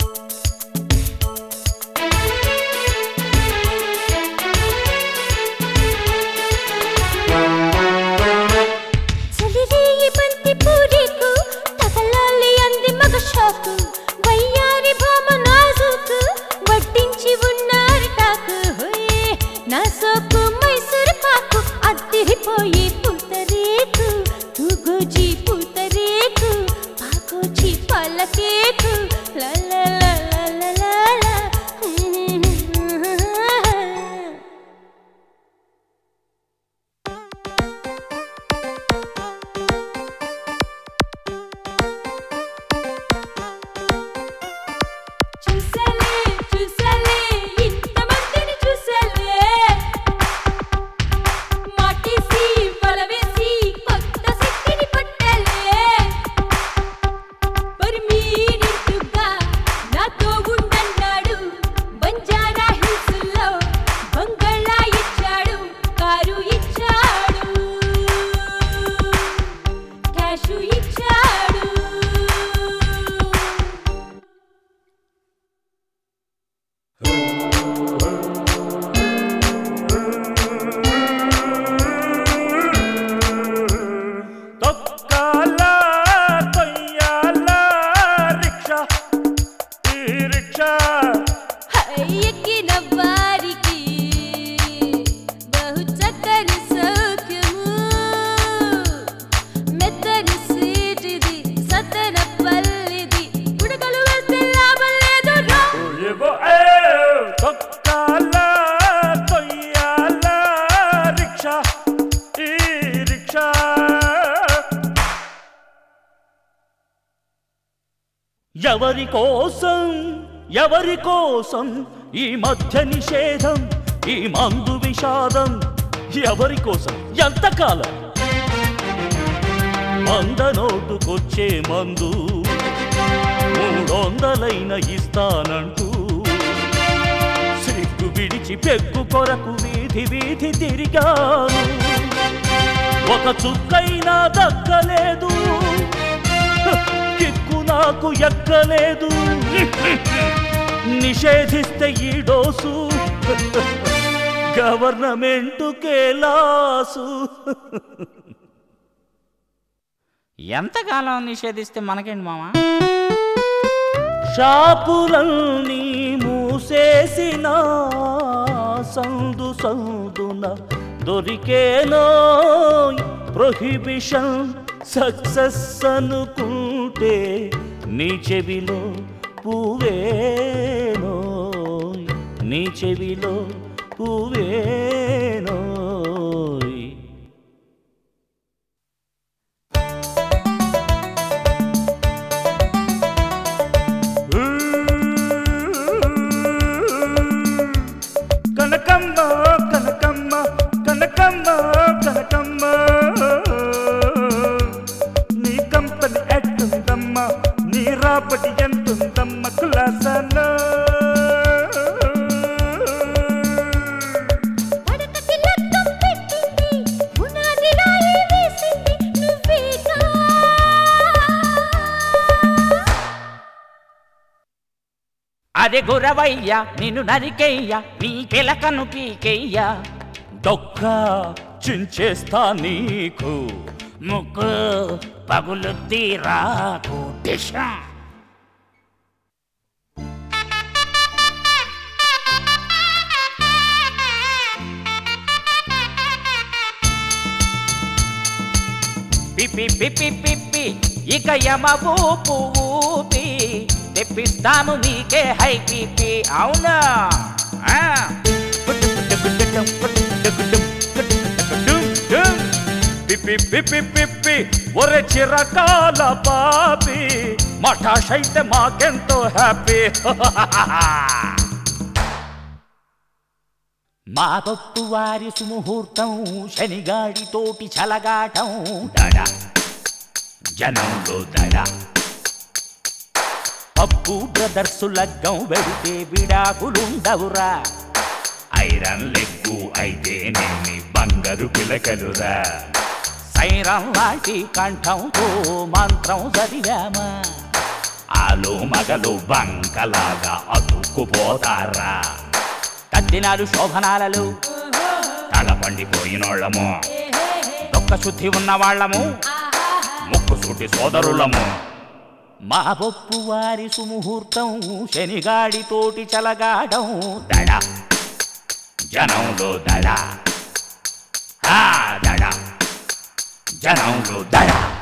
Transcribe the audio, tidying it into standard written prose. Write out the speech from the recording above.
ఎవరి కోసం ఈ మధ్య నిషేధం, ఈ మందు విషాదం? ఎవరి కోసం ఎంతకాలం? మంద నోటుకొచ్చే మందు 300 ఇస్తానంటూ సిగ్గు విడిచి పెగ్గు కొరకు వీధి వీధి తిరిగాను. ఒక చుక్కైనా దక్కలేదు, కిక్కు నాకు ఎక్కలేదు. నిషేధిస్తే ఈ డోసు గవర్నమెంటుకే లాసు. ఎంతకాలం నిషేధిస్తే మనకేంటి మామా? షాపులన్నీ మూసేసిన సందు సందున దొరికేనో ప్రొహిబిషన్ సక్సెస్ అనుకుంటే నీ చెవిలో పువ్వేనో, నీ చెవిలో పువ్వేనో. కనకమ్మ కనకమ్మ కనకమ్మ కనకమ్మ, నీ కంపెనీ ఎట్టుందమ్మా, నీ రాబడి ఎంతుందమ్మ కులాసానా? అరే గురవయ్యా నిన్ను నరికెయ్యా, నీ పిలకను పీకెయ్యా, డొక్కా చించేస్తా నీకు, ముక్కు పగులు తీరాకు దిశ. పిపి పిపి పిప్పి ఇక యమ ఊపు ఊపి తెప్పిస్తాము నీకే హై పిపి. అవునా? పిపి పిపి పిప్పి ఒరే చిరకాల పాపి, మఠాషైతే మాకెంతో హ్యాపీ. మా తొట్టు వారి సుముహూర్తం, శనిగాడితోటి చలగాటం, దడ జనంలో దడ. పప్పు బ్రదర్సు లగ్గం వెడితే విడాకులుండవురా, ఐరన్ లెగ్గు అయితే నేని బంగారు పిలకలురా. సైరం లాంటి కంఠంతో మంత్రం చదివామా, ఆ ఆడాలు మగలు బంకలాగా అతుక్కుపోతారా. తద్దినాలు శోభనాలలో తల పండిపోయినోళ్ళము, దొక్క శుద్ధి ఉన్న వాళ్ళము, ముక్కు సూటి సోదరులము. మా బొప్పు వారి సుముహూర్తం శనిగాడితోటి చలగాడం. దడ జనంలో దడ, దడ జనంలో దడ.